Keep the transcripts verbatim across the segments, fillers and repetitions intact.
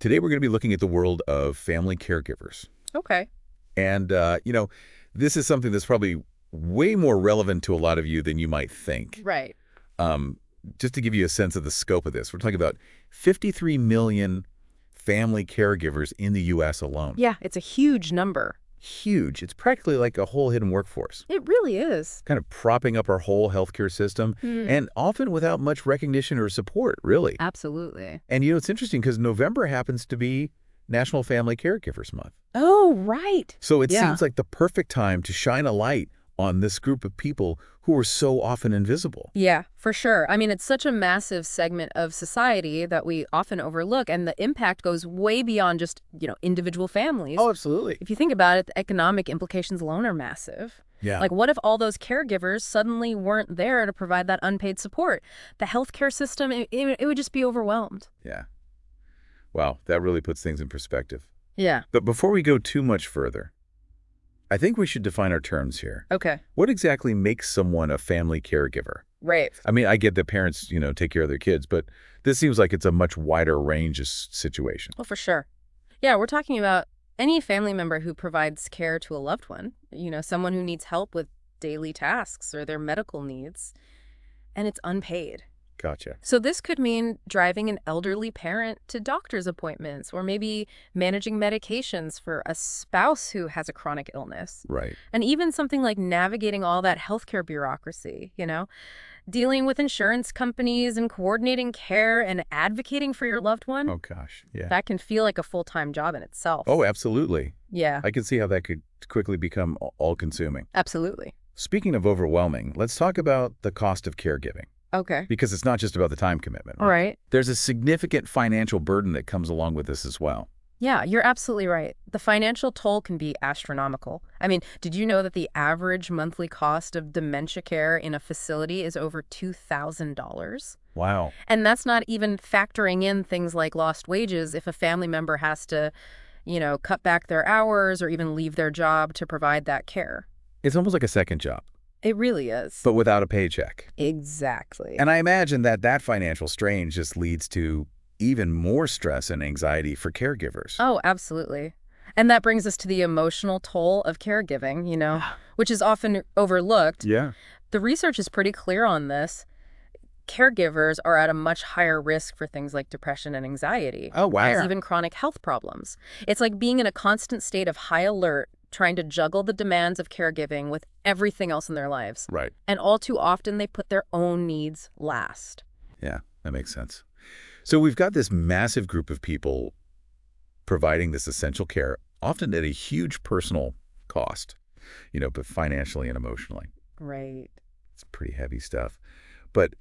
Today we're going to be looking at the world of family caregivers. Okay. And, uh, you know, this is something that's probably way more relevant to a lot of you than you might think. Right. Um, just to give you a sense of the scope of this, we're talking about fifty-three million family caregivers in the U S alone. Yeah, it's a huge number. Huge. It's practically like a whole hidden workforce, It really is. kind of propping up our whole healthcare system, Hmm. and often without much recognition or support, really. Absolutely. And, you know, it's interesting because November happens to be National Family Caregivers Month. Oh, right. So it Yeah. seems like the perfect time to shine a light on this group of people who are so often invisible. Yeah, for sure. I mean, it's such a massive segment of society that we often overlook, and the impact goes way beyond just, you know, individual families. Oh, absolutely. If you think about it, the economic implications alone are massive. Yeah. Like, what if all those caregivers suddenly weren't there to provide that unpaid support? The healthcare system, it, it, it would just be overwhelmed. Yeah. Wow, that really puts things in perspective. Yeah. But before we go too much further, I think we should define our terms here. Okay. What exactly makes someone a family caregiver? Right. I mean, I get that parents, you know, take care of their kids, but this seems like it's a much wider range of s- situation. Well, for sure. Yeah, we're talking about any family member who provides care to a loved one, you know, someone who needs help with daily tasks or their medical needs, and it's unpaid. Gotcha. So this could mean driving an elderly parent to doctor's appointments, or maybe managing medications for a spouse who has a chronic illness. Right. And even something like navigating all that healthcare bureaucracy, you know, dealing with insurance companies and coordinating care and advocating for your loved one. Oh, gosh. Yeah. That can feel like a full-time job in itself. Oh, absolutely. Yeah, I can see how that could quickly become a- all-consuming. absolutely. Speaking of overwhelming, let's talk about the cost of caregiving, Okay. because it's not just about the time commitment. All right. There's a significant financial burden that comes along with this as well. Yeah, you're absolutely right. The financial toll can be astronomical. I mean, did you know that the average monthly cost of dementia care in a facility is over two thousand dollars? Wow. And that's not even factoring in things like lost wages if a family member has to, you know, cut back their hours or even leave their job to provide that care. It's almost like a second job, It really is. but without a paycheck. Exactly. And I imagine that that financial strain just leads to even more stress and anxiety for caregivers. Oh, absolutely. And that brings us to the emotional toll of caregiving, you know, which is often overlooked. Yeah. The research is pretty clear on this. Caregivers are at a much higher risk for things like depression and anxiety. Oh, wow. And even chronic health problems. It's like being in a constant state of high alert, trying to juggle the demands of caregiving with everything else in their lives. Right. And all too often, they put their own needs last. Yeah, that makes sense. So we've got this massive group of people providing this essential care, often at a huge personal cost, you know, but financially and emotionally. Right. It's pretty heavy stuff. But,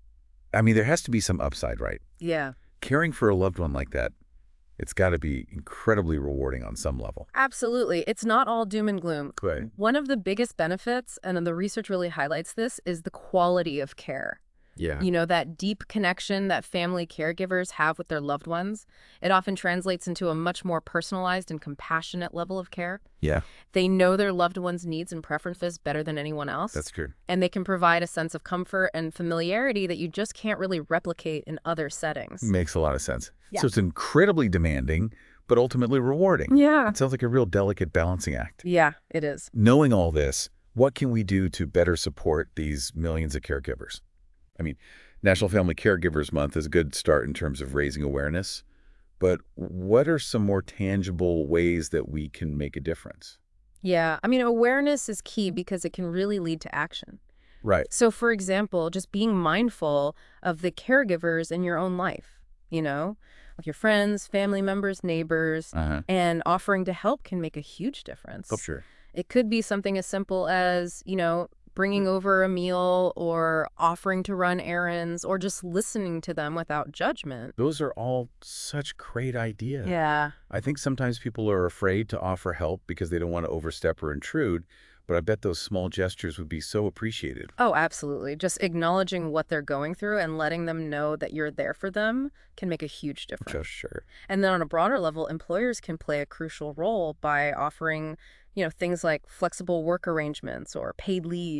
I mean, there has to be some upside, right? Yeah. Caring for a loved one like that, it's got to be incredibly rewarding on some level. Absolutely. It's not all doom and gloom. Right. One of the biggest benefits, and the research really highlights this, is the quality of care. Yeah. You know, that deep connection that family caregivers have with their loved ones, it often translates into a much more personalized and compassionate level of care. Yeah, They know their loved one's needs and preferences better than anyone else. that's true. And they can provide a sense of comfort and familiarity that you just can't really replicate in other settings. Makes a lot of sense. Yeah. So it's incredibly demanding, but ultimately rewarding. Yeah. It sounds like a real delicate balancing act. Yeah, it is. Knowing all this, what can we do to better support these millions of caregivers? I mean, National Family Caregivers Month is a good start in terms of raising awareness, but what are some more tangible ways that we can make a difference? Yeah, I mean, awareness is key because it can really lead to action. Right. So, for example, just being mindful of the caregivers in your own life, you know, like your friends, family members, neighbors, Uh-huh. and offering to help can make a huge difference. Oh, sure. It could be something as simple as, you know, bringing over a meal or offering to run errands or just listening to them without judgment. Those are all such great ideas. Yeah. I think sometimes people are afraid to offer help because they don't want to overstep or intrude, but I bet those small gestures would be so appreciated. Oh, absolutely. Just acknowledging what they're going through and letting them know that you're there for them can make a huge difference. Just sure. And then on a broader level, employers can play a crucial role by offering, you know, things like flexible work arrangements or paid leave.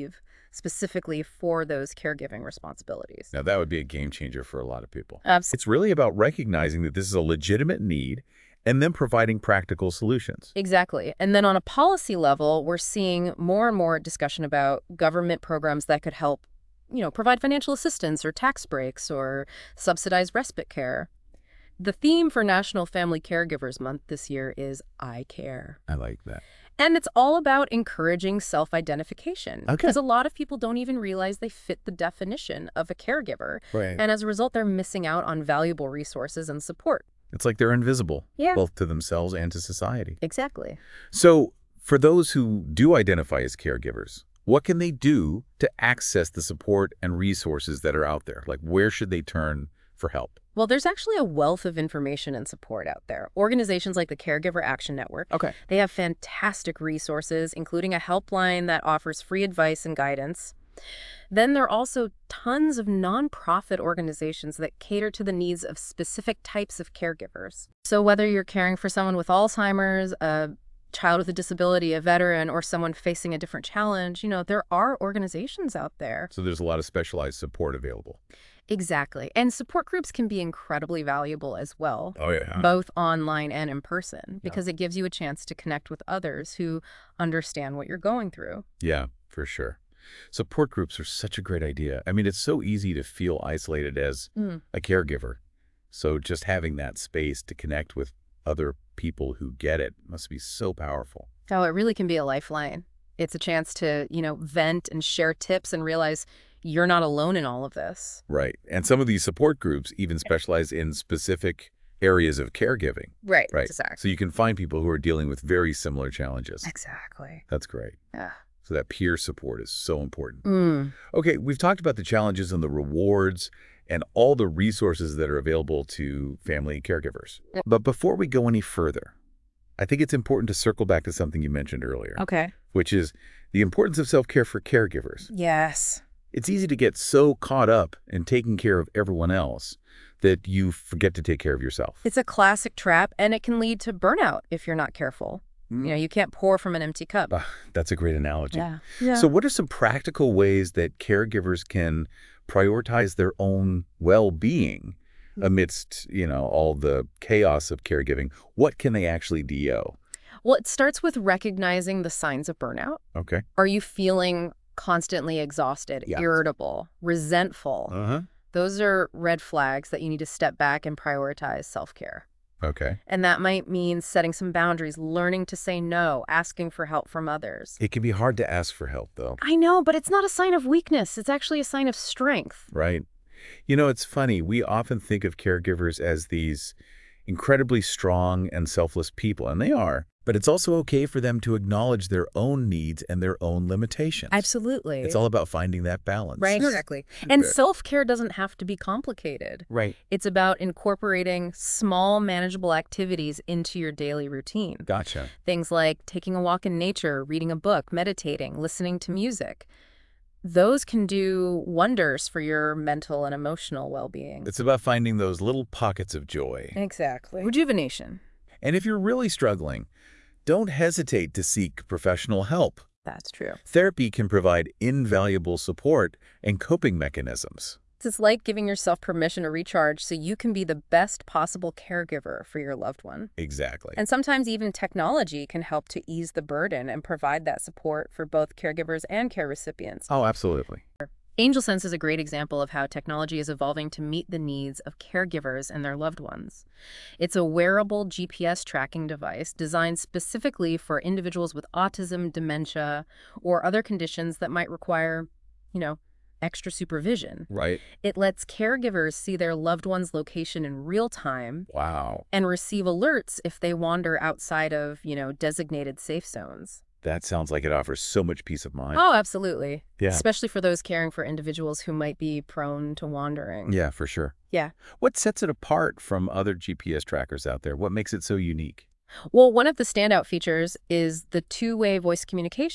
specifically for those caregiving responsibilities. Now, that would be a game changer for a lot of people. Absolutely. It's really about recognizing that this is a legitimate need and then providing practical solutions. Exactly. And then on a policy level, we're seeing more and more discussion about government programs that could help, you know, provide financial assistance or tax breaks or subsidized respite care. The theme for National Family Caregivers Month this year is I Care. I like that. And it's all about encouraging self-identification. Okay. Because a lot of people don't even realize they fit the definition of a caregiver. Right. And as a result, they're missing out on valuable resources and support. It's like they're invisible, Yeah. both to themselves and to society. Exactly. So for those who do identify as caregivers, what can they do to access the support and resources that are out there? Like, where should they turn for help? Well, there's actually a wealth of information and support out there. Organizations like the Caregiver Action Network, Okay. they have fantastic resources, including a helpline that offers free advice and guidance. Then there are also tons of nonprofit organizations that cater to the needs of specific types of caregivers. So whether you're caring for someone with Alzheimer's, a child with a disability, a veteran, or someone facing a different challenge, you know, there are organizations out there. So there's a lot of specialized support available. Exactly. And support groups can be incredibly valuable as well. Oh, yeah. Both online and in person, because it gives you a chance to connect with others who understand what you're going through. Yeah, for sure. Support groups are such a great idea. I mean, it's so easy to feel isolated as Mm. a caregiver. So just having that space to connect with other people who get it must be so powerful. Oh, it really can be a lifeline. It's a chance to, you know, vent and share tips and realize you're not alone in all of this. Right. And some of these support groups even specialize in specific areas of caregiving. Right. Right. Exactly. So you can find people who are dealing with very similar challenges. Exactly. That's great. Yeah. So that peer support is so important. Mm. Okay, we've talked about the challenges and the rewards and all the resources that are available to family caregivers. Yep. But before we go any further, I think it's important to circle back to something you mentioned earlier, Okay. which is the importance of self-care for caregivers. Yes. It's easy to get so caught up in taking care of everyone else that you forget to take care of yourself. It's a classic trap, and it can lead to burnout if you're not careful. Mm. You know, you can't pour from an empty cup. Ah, that's a great analogy. Yeah. Yeah. So what are some practical ways that caregivers can prioritize their own well-being amidst, you know, all the chaos of caregiving? What can they actually D O? Well, it starts with recognizing the signs of burnout. Okay. Are you feeling constantly exhausted, Yeah. irritable, resentful? Uh-huh. Those are red flags that you need to step back and prioritize self-care. Okay. And that might mean setting some boundaries, learning to say no, asking for help from others. It can be hard to ask for help, though, I know, but it's not a sign of weakness. It's actually a sign of strength. right? You know, it's funny. We often think of caregivers as these incredibly strong and selfless people, and they are. But it's also okay for them to acknowledge their own needs and their own limitations. Absolutely. It's all about finding that balance. Right, exactly. And Good. self-care doesn't have to be complicated. Right. It's about incorporating small, manageable activities into your daily routine. Gotcha. Things like taking a walk in nature, reading a book, meditating, listening to music. Those can do wonders for your mental and emotional well-being. It's about finding those little pockets of joy. Exactly. Rejuvenation. And if you're really struggling, don't hesitate to seek professional help. That's true. Therapy can provide invaluable support and coping mechanisms. It's like giving yourself permission to recharge so you can be the best possible caregiver for your loved one. Exactly. And sometimes even technology can help to ease the burden and provide that support for both caregivers and care recipients. Oh, absolutely. AngelSense is a great example of how technology is evolving to meet the needs of caregivers and their loved ones. It's a wearable G P S tracking device designed specifically for individuals with autism, dementia, or other conditions that might require, you know, extra supervision. Right. It lets caregivers see their loved one's location in real time Wow. and receive alerts if they wander outside of, you know, designated safe zones. That sounds like it offers so much peace of mind. Oh, absolutely. Yeah. Especially for those caring for individuals who might be prone to wandering. Yeah, for sure. Yeah. What sets it apart from other G P S trackers out there? What makes it so unique? Well, one of the standout features is the two-way voice communication.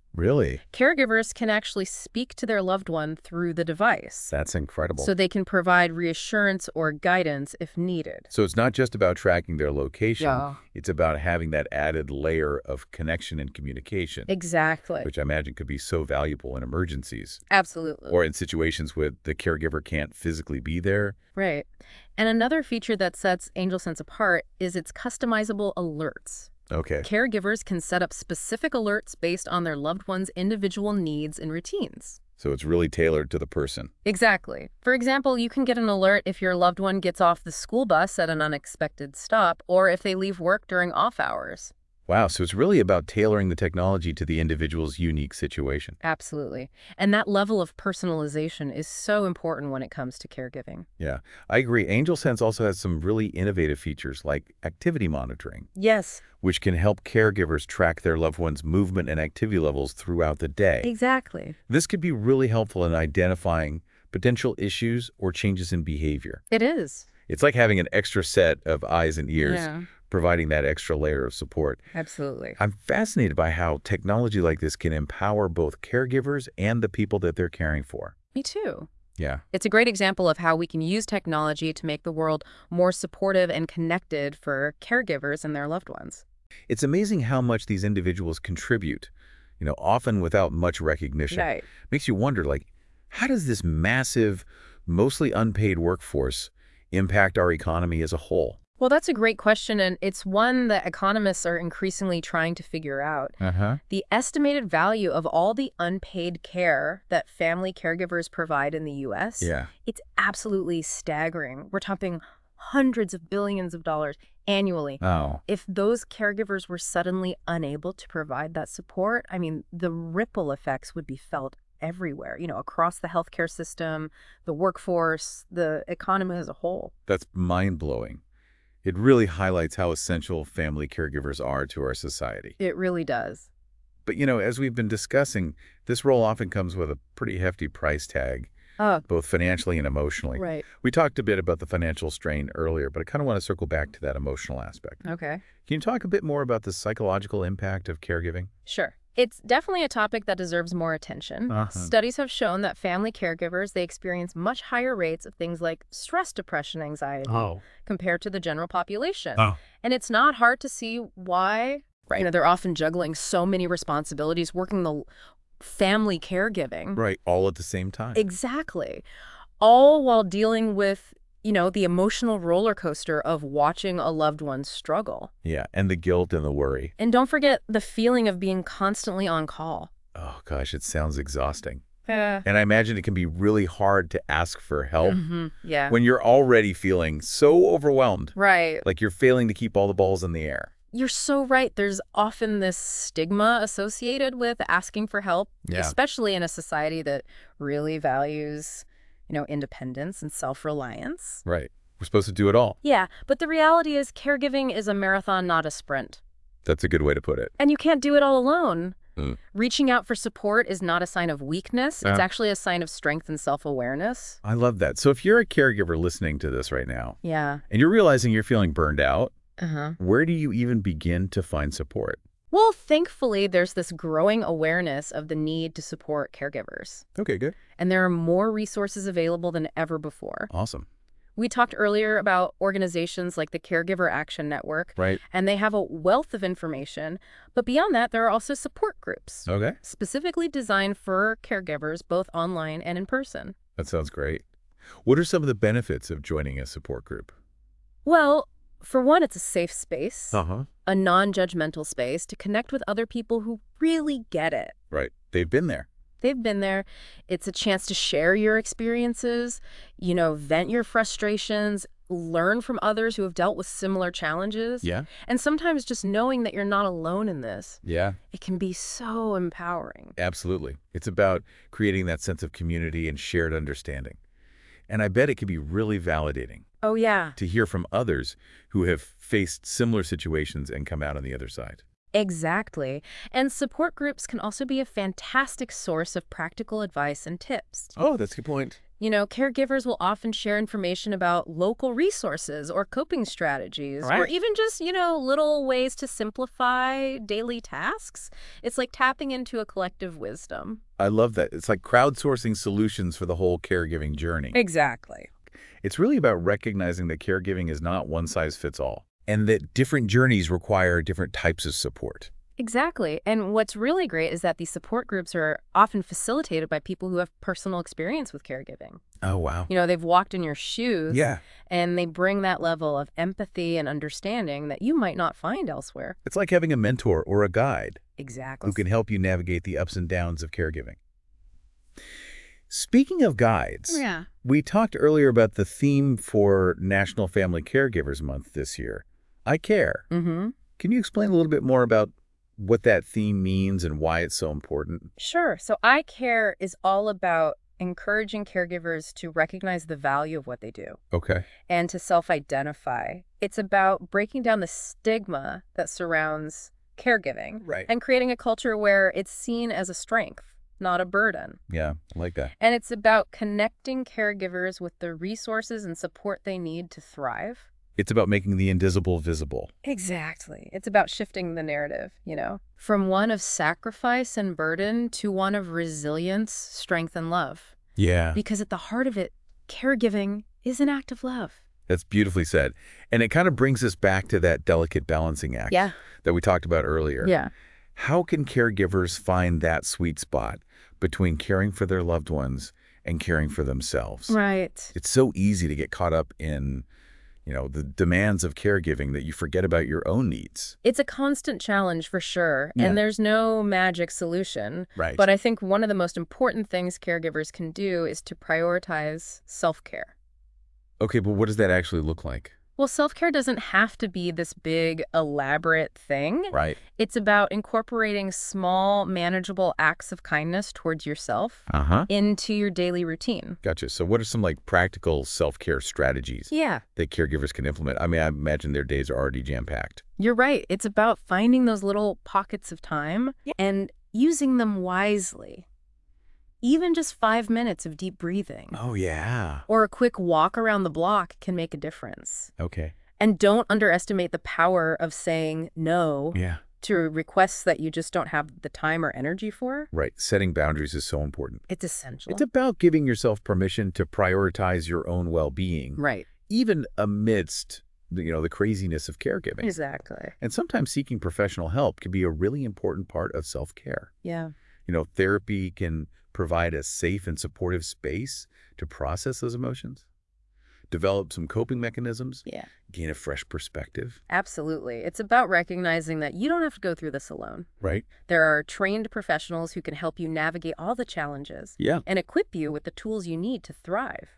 Really? Caregivers can actually speak to their loved one through the device, That's incredible. so they can provide reassurance or guidance if needed. So it's not just about tracking their location. Yeah. It's about having that added layer of connection and communication, Exactly. which I imagine could be so valuable in emergencies Absolutely. or in situations where the caregiver can't physically be there. Right. And another feature that sets AngelSense apart is its customizable alerts. Okay. Caregivers can set up specific alerts based on their loved one's individual needs and routines. So it's really tailored to the person. Exactly. For example, you can get an alert if your loved one gets off the school bus at an unexpected stop or if they leave work during off hours. Wow, so it's really about tailoring the technology to the individual's unique situation. Absolutely. And that level of personalization is so important when it comes to caregiving. Yeah, I agree. AngelSense also has some really innovative features like activity monitoring, Yes, which can help caregivers track their loved one's movement and activity levels throughout the day. exactly. This could be really helpful in identifying potential issues or changes in behavior. It is. It's like having an extra set of eyes and ears, Yeah, providing that extra layer of support. absolutely. I'm fascinated by how technology like this can empower both caregivers and the people that they're caring for. Me too. Yeah. It's a great example of how we can use technology to make the world more supportive and connected for caregivers and their loved ones. It's amazing how much these individuals contribute, you know, often without much recognition. Right. Makes you wonder, like, how does this massive, mostly unpaid workforce impact our economy as a whole? Well, that's a great question, and it's one that economists are increasingly trying to figure out. Uh-huh. The estimated value of all the unpaid care that family caregivers provide in the U S, Yeah. it's absolutely staggering. We're talking hundreds of billions of dollars annually. Oh, If those caregivers were suddenly unable to provide that support, I mean, the ripple effects would be felt everywhere, you know, across the healthcare system, the workforce, the economy as a whole. that's mind-blowing. It really highlights how essential family caregivers are to our society. It really does. But, you know, as we've been discussing, this role often comes with a pretty hefty price tag, Oh, both financially and emotionally. right. We talked a bit about the financial strain earlier, but I kind of want to circle back to that emotional aspect. Okay. Can you talk a bit more about the psychological impact of caregiving? Sure. It's definitely a topic that deserves more attention. Uh-huh. Studies have shown that family caregivers, they experience much higher rates of things like stress, depression, anxiety Oh. compared to the general population. Oh. And it's not hard to see why. Right. You know, they're often juggling so many responsibilities, working the family caregiving. Right, all at the same time. Exactly. All while dealing with, you know, the emotional roller coaster of watching a loved one struggle. Yeah, and the guilt and the worry. And don't forget the feeling of being constantly on call. Oh, gosh, it sounds exhausting. Yeah. And I imagine it can be really hard to ask for help hmm Yeah. when you're already feeling so overwhelmed, Right. like you're failing to keep all the balls in the air. You're so right. There's often this stigma associated with asking for help, Yeah. especially in a society that really values, you know, independence and self-reliance. Right. We're supposed to do it all. Yeah, but the reality is caregiving is a marathon, not a sprint. That's a good way to put it. And you can't do it all alone. Mm. Reaching out for support is not a sign of weakness. It's Yeah. actually a sign of strength and self-awareness. I love that. So if you're a caregiver listening to this right now, Yeah. and you're realizing you're feeling burned out, Uh-huh. where do you even begin to find support? Well, thankfully, there's this growing awareness of the need to support caregivers. Okay, good. And there are more resources available than ever before. Awesome. We talked earlier about organizations like the Caregiver Action Network, Right. and they have a wealth of information. But beyond that, there are also support groups, Okay. specifically designed for caregivers, both online and in person. That sounds great. What are some of the benefits of joining a support group? Well, for one, it's a safe space, Uh-huh. a non-judgmental space to connect with other people who really get it. Right. They've been there. They've been there. It's a chance to share your experiences, you know, vent your frustrations, learn from others who have dealt with similar challenges. Yeah. And sometimes just knowing that you're not alone in this, Yeah. it can be so empowering. Absolutely. It's about creating that sense of community and shared understanding. And I bet it can be really validating Oh, yeah, to hear from others who have faced similar situations and come out on the other side. exactly. And support groups can also be a fantastic source of practical advice and tips. Oh, that's a good point. You know, caregivers will often share information about local resources or coping strategies, or Right. even just, you know, little ways to simplify daily tasks. It's like tapping into a collective wisdom. I love that. It's like crowdsourcing solutions for the whole caregiving journey. Exactly. It's really about recognizing that caregiving is not one size fits all, and that different journeys require different types of support. Exactly. And what's really great is that these support groups are often facilitated by people who have personal experience with caregiving. Oh, wow. You know, they've walked in your shoes. Yeah. And they bring that level of empathy and understanding that you might not find elsewhere. It's like having a mentor or a guide Exactly. who can help you navigate the ups and downs of caregiving. Speaking of guides, Yeah. we talked earlier about the theme for National Family Caregivers Month this year, I Care. Mm-hmm. Can you explain a little bit more about what that theme means and why it's so important? Sure. So I Care is all about encouraging caregivers to recognize the value of what they do Okay. and to self-identify. It's about breaking down the stigma that surrounds caregiving Right. and creating a culture where it's seen as a strength, not a burden. Yeah, I like that. And it's about connecting caregivers with the resources and support they need to thrive. It's about making the invisible visible. Exactly. It's about shifting the narrative, you know, from one of sacrifice and burden to one of resilience, strength, and love. Yeah. Because at the heart of it, caregiving is an act of love. That's beautifully said. And it kind of brings us back to that delicate balancing act Yeah. that we talked about earlier. Yeah. How can caregivers find that sweet spot between caring for their loved ones and caring for themselves? Right. It's so easy to get caught up in, you know, the demands of caregiving that you forget about your own needs. It's a constant challenge for sure, Yeah. and there's no magic solution. Right. But I think one of the most important things caregivers can do is to prioritize self-care. Okay, but what does that actually look like? Well, self-care doesn't have to be this big, elaborate thing. Right. It's about incorporating small, manageable acts of kindness towards yourself Uh-huh. into your daily routine. Gotcha. So what are some like practical self-care strategies Yeah, that caregivers can implement? I mean, I imagine their days are already jam-packed. you're right. It's about finding those little pockets of time and using them wisely. Even just five minutes of deep breathing Oh, yeah. or a quick walk around the block can make a difference. Okay. And don't underestimate the power of saying no Yeah. to requests that you just don't have the time or energy for. Right. Setting boundaries is so important. It's essential. It's about giving yourself permission to prioritize your own well-being, Right. even amidst, the, you know, the craziness of caregiving. Exactly. And sometimes seeking professional help can be a really important part of self-care. Yeah. You know, therapy can provide a safe and supportive space to process those emotions, develop some coping mechanisms, Yeah. gain a fresh perspective. Absolutely. It's about recognizing that you don't have to go through this alone. Right? There are trained professionals who can help you navigate all the challenges Yeah. and equip you with the tools you need to thrive.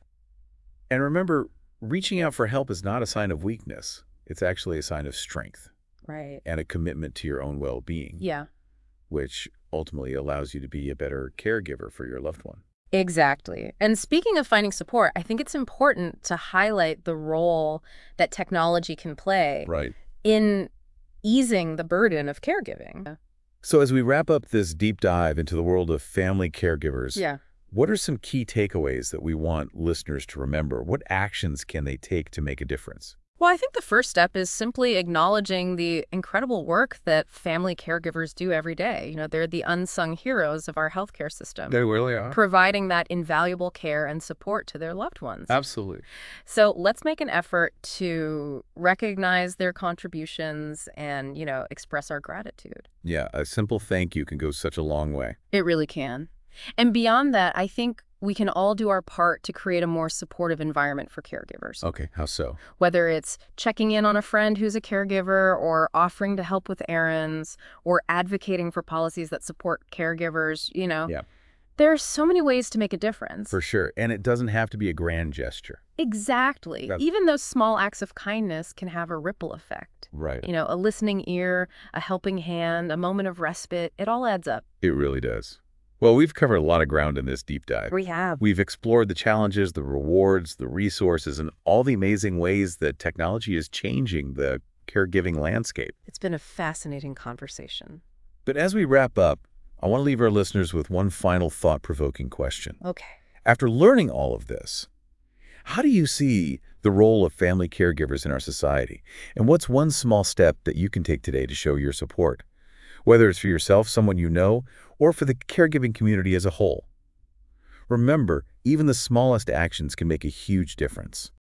And remember, reaching out for help is not a sign of weakness. It's actually a sign of strength Right. and a commitment to your own well-being, Yeah. which ultimately allows you to be a better caregiver for your loved one. Exactly. And speaking of finding support, I think it's important to highlight the role that technology can play Right. in easing the burden of caregiving. So as we wrap up this deep dive into the world of family caregivers, Yeah. what are some key takeaways that we want listeners to remember? What actions can they take to make a difference? Well, I think the first step is simply acknowledging the incredible work that family caregivers do every day. You know, they're the unsung heroes of our healthcare system, really are. providing that invaluable care and support to their loved ones. Absolutely. So let's make an effort to recognize their contributions and, you know, express our gratitude. Yeah, a simple thank you can go such a long way. It really can. And beyond that, I think we can all do our part to create a more supportive environment for caregivers. Okay, how so? Whether it's checking in on a friend who's a caregiver or offering to help with errands or advocating for policies that support caregivers, you know. Yeah. There are so many ways to make a difference. For sure. And it doesn't have to be a grand gesture. Exactly. That- Even those small acts of kindness can have a ripple effect. Right. You know, a listening ear, a helping hand, a moment of respite, it all adds up. It really does. Well, we've covered a lot of ground in this deep dive. We have. We've explored the challenges, the rewards, the resources, and all the amazing ways that technology is changing the caregiving landscape. It's been a fascinating conversation. But as we wrap up, I want to leave our listeners with one final thought-provoking question. Okay. After learning all of this, how do you see the role of family caregivers in our society? And what's one small step that you can take today to show your support, whether it's for yourself, someone you know, or for the caregiving community as a whole? Remember, even the smallest actions can make a huge difference.